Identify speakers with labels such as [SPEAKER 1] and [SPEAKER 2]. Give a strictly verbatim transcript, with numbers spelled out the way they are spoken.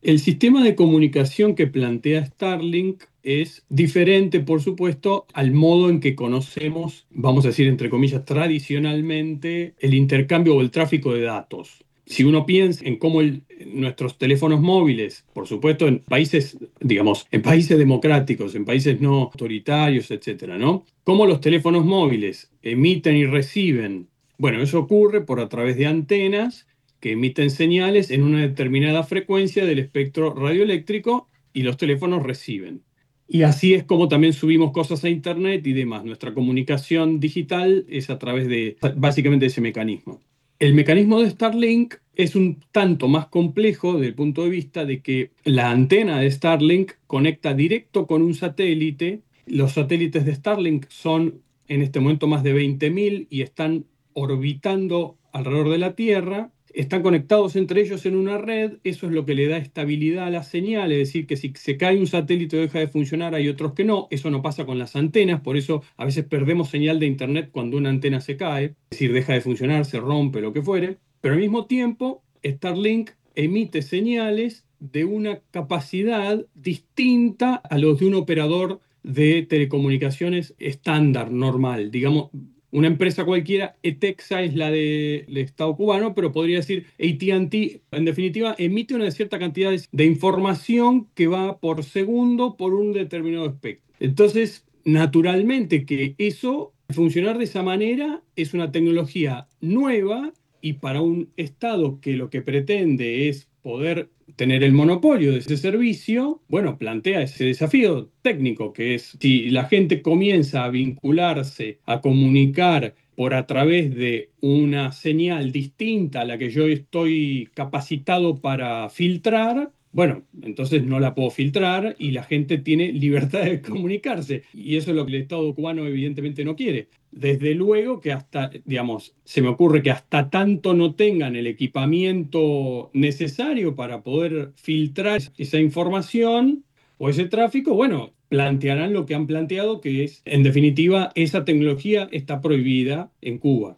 [SPEAKER 1] El sistema de comunicación que plantea Starlink es diferente, por supuesto, al modo en que conocemos, vamos a decir entre comillas, tradicionalmente el intercambio o el tráfico de datos. Si uno piensa en cómo el- nuestros teléfonos móviles, por supuesto, en países, digamos, en países democráticos, en países no autoritarios, etcétera, ¿no? Cómo los teléfonos móviles emiten y reciben. Bueno, eso ocurre por a través de antenas que emiten señales en una determinada frecuencia del espectro radioeléctrico y los teléfonos reciben. Y así es como también subimos cosas a Internet y demás. Nuestra comunicación digital es a través de básicamente ese mecanismo. El mecanismo de Starlink es un tanto más complejo desde el punto de vista de que la antena de Starlink conecta directo con un satélite. Los satélites de Starlink son en este momento más de veinte mil y están orbitando alrededor de la Tierra. Están conectados entre ellos en una red, eso es lo que le da estabilidad a la señal, es decir, que si se cae un satélite o deja de funcionar, hay otros que no, eso no pasa con las antenas, por eso a veces perdemos señal de internet cuando una antena se cae, es decir, deja de funcionar, se rompe, lo que fuere, pero al mismo tiempo Starlink emite señales de una capacidad distinta a los de un operador de telecomunicaciones estándar, normal, digamos. Una empresa cualquiera, ETEXA es la de- del Estado cubano, pero podría decir A T and T, en definitiva, emite una cierta cantidad de, de información que va por segundo por un determinado espectro. Entonces, naturalmente que eso, funcionar de esa manera, es una tecnología nueva y para un Estado que lo que pretende es poder tener el monopolio de ese servicio, bueno, plantea ese desafío técnico, que es si la gente comienza a vincularse, a comunicar por a través de una señal distinta a la que yo estoy capacitado para filtrar, bueno, entonces no la puedo filtrar y la gente tiene libertad de comunicarse. Y eso es lo que el Estado cubano evidentemente no quiere. Desde luego que hasta, digamos, se me ocurre que hasta tanto no tengan el equipamiento necesario para poder filtrar esa información o ese tráfico, bueno, plantearán lo que han planteado, que es, en definitiva, esa tecnología está prohibida en Cuba.